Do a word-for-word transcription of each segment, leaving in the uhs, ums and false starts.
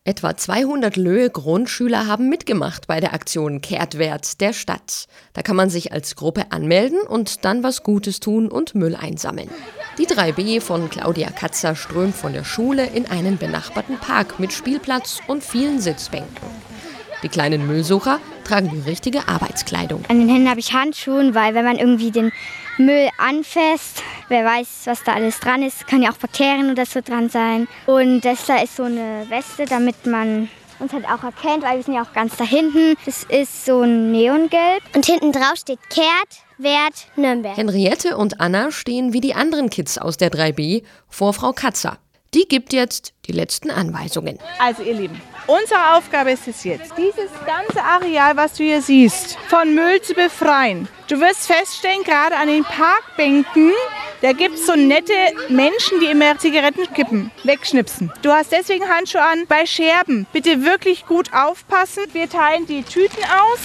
Etwa zweihundert Löhe-Grundschüler haben mitgemacht bei der Aktion Kehrtwert der Stadt. Da kann man sich als Gruppe anmelden und dann was Gutes tun und Müll einsammeln. Die drei B von Claudia Katzer strömt von der Schule in einen benachbarten Park mit Spielplatz und vielen Sitzbänken. Die kleinen Müllsucher tragen die richtige Arbeitskleidung. An den Händen habe ich Handschuhe, weil wenn man irgendwie den Müll anfasst, wer weiß, was da alles dran ist, kann ja auch Bakterien oder so dran sein. Und das da ist so eine Weste, damit man uns halt auch erkennt, weil wir sind ja auch ganz da hinten. Das ist so ein Neongelb. Und hinten drauf steht Kehrtwert Nürnberg. Henriette und Anna stehen wie die anderen Kids aus der drei B vor Frau Katzer. Die gibt jetzt die letzten Anweisungen. Also ihr Lieben, unsere Aufgabe ist es jetzt, dieses ganze Areal, was du hier siehst, von Müll zu befreien. Du wirst feststellen, gerade an den Parkbänken, da gibt es so nette Menschen, die immer Zigarettenkippen wegschnipsen. Du hast deswegen Handschuhe an. Bei Scherben bitte wirklich gut aufpassen. Wir teilen die Tüten aus.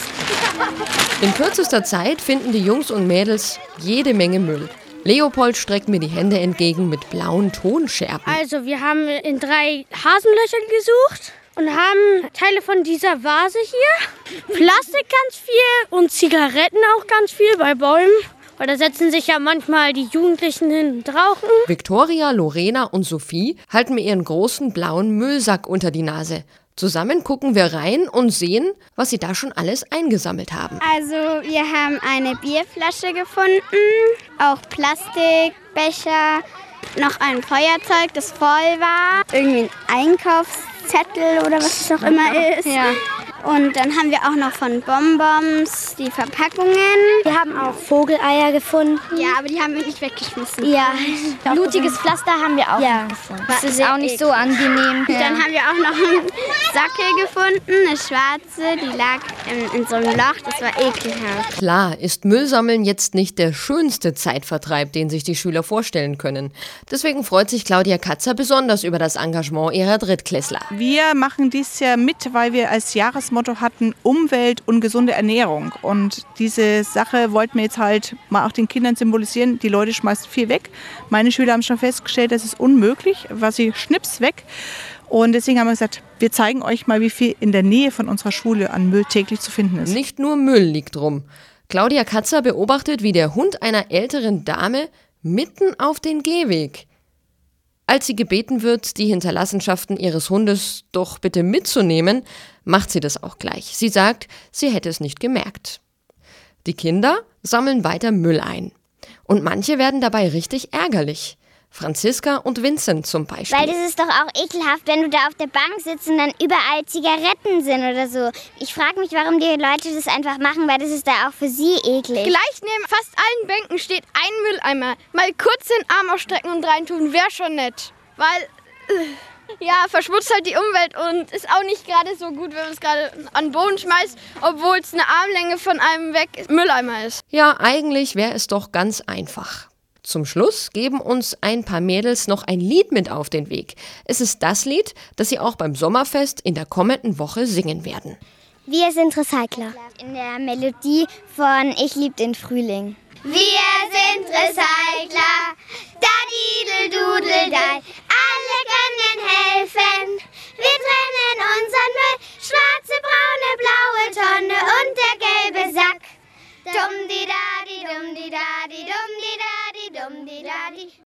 In kürzester Zeit finden die Jungs und Mädels jede Menge Müll. Leopold streckt mir die Hände entgegen mit blauen Tonscherben. Also wir haben in drei Hasenlöchern gesucht und haben Teile von dieser Vase hier, Plastik ganz viel und Zigaretten auch ganz viel bei Bäumen. Weil da setzen sich ja manchmal die Jugendlichen hin und rauchen. Victoria, Lorena und Sophie halten mir ihren großen blauen Müllsack unter die Nase. Zusammen gucken wir rein und sehen, was sie da schon alles eingesammelt haben. Also wir haben eine Bierflasche gefunden, auch Plastikbecher, noch ein Feuerzeug, das voll war, irgendwie ein Einkaufszettel oder was es auch immer ist. Ja. Und dann haben wir auch noch von Bonbons die Verpackungen. Wir haben auch Vogeleier gefunden. Ja, aber die haben wir nicht weggeschmissen. Ja, blutiges Pflaster haben wir auch ja. gefunden. Das ist auch nicht so angenehm. Ja. Dann haben wir auch noch einen Sackel gefunden, eine schwarze, die lag in, in so einem Loch. Das war ekelhaft. Klar ist Müllsammeln jetzt nicht der schönste Zeitvertreib, den sich die Schüler vorstellen können. Deswegen freut sich Claudia Katzer besonders über das Engagement ihrer Drittklässler. Wir machen dies ja mit, weil wir als Jahresmotto hatten Umwelt und gesunde Ernährung. Und diese Sache wollten wir jetzt halt mal auch den Kindern symbolisieren. Die Leute schmeißen viel weg. Meine Schüler haben schon festgestellt, das ist unmöglich, was sie schnips weg. Und deswegen haben wir gesagt, wir zeigen euch mal, wie viel in der Nähe von unserer Schule an Müll täglich zu finden ist. Nicht nur Müll liegt rum. Claudia Katzer beobachtet, wie der Hund einer älteren Dame mitten auf den Gehweg. Als sie gebeten wird, die Hinterlassenschaften ihres Hundes doch bitte mitzunehmen, macht sie das auch gleich. Sie sagt, sie hätte es nicht gemerkt. Die Kinder sammeln weiter Müll ein. Und manche werden dabei richtig ärgerlich. Franziska und Vincent zum Beispiel. Weil das ist doch auch ekelhaft, wenn du da auf der Bank sitzt und dann überall Zigaretten sind oder so. Ich frage mich, warum die Leute das einfach machen, weil das ist da auch für sie eklig. Gleich neben fast allen Bänken steht ein Mülleimer. Mal kurz den Arm ausstrecken und reintun, wäre schon nett. Weil, äh, ja, verschmutzt halt die Umwelt und ist auch nicht gerade so gut, wenn man es gerade an den Boden schmeißt, obwohl es eine Armlänge von einem weg Mülleimer ist. Ja, eigentlich wäre es doch ganz einfach. Zum Schluss geben uns ein paar Mädels noch ein Lied mit auf den Weg. Es ist das Lied, das sie auch beim Sommerfest in der kommenden Woche singen werden. Wir sind Recycler. In der Melodie von Ich lieb den Frühling. Wir sind Recycler, da-didel-dudel-dei, alle können helfen. Wir trennen unseren Müll, schwarze, braune, blaue Tonne und der gelbe Sack. Dum-di-da-di, dum-di-da-di, dum-di-da-di, dum-di-da-di.